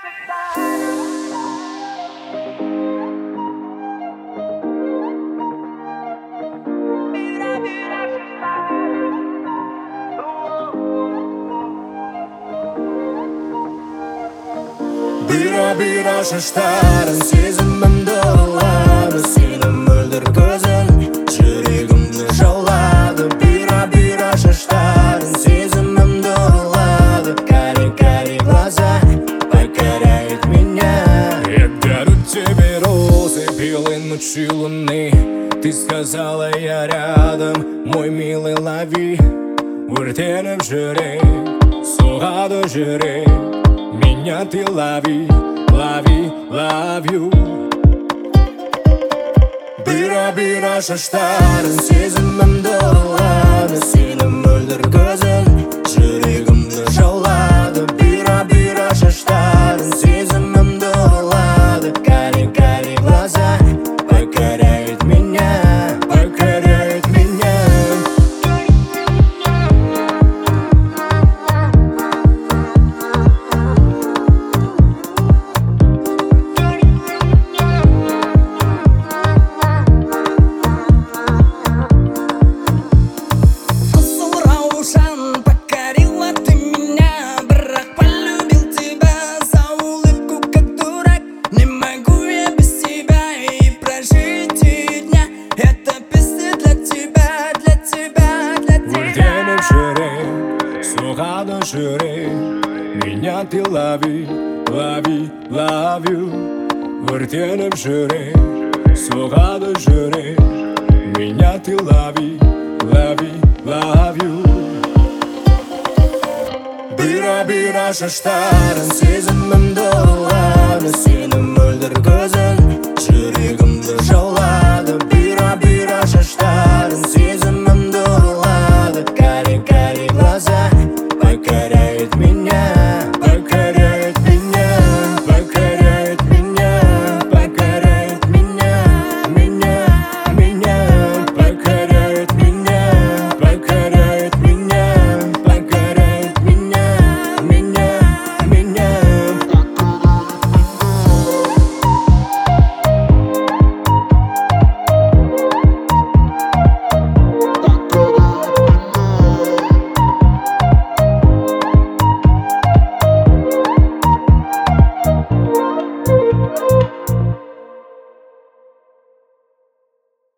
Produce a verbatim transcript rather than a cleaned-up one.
Бұйра-бұйра шаштарың сезімімді ұрлады, сені мөлдір көзің жүрегімді жаулады. Бұйра-бұйра шаштарың сезімімді ұрлады, кари-кари глаза покоряют меня. Я дарю тебе розы белой ночью луны, ты сказала я рядом, мой милый, лови. Өртеніп жүрек, соғады жүрек, меня ты лови, лови, love you. Бұйра-бұйра шаштарың сезімімді ұрлады, сені мөлдір көзің жүрегімді жаулады. Бұйра-бұйра шаштарың сезімімді ұрлады, кари-кари глаза покоряют меня, покоряют меня. Соғады жүрек, меня ты лови, лови, love you. Өртеніп жүрек, соғады жүрек, меня ты лови, лови, love you. Бұйра-бұйра шаштарың сезімімді ұрлады, сені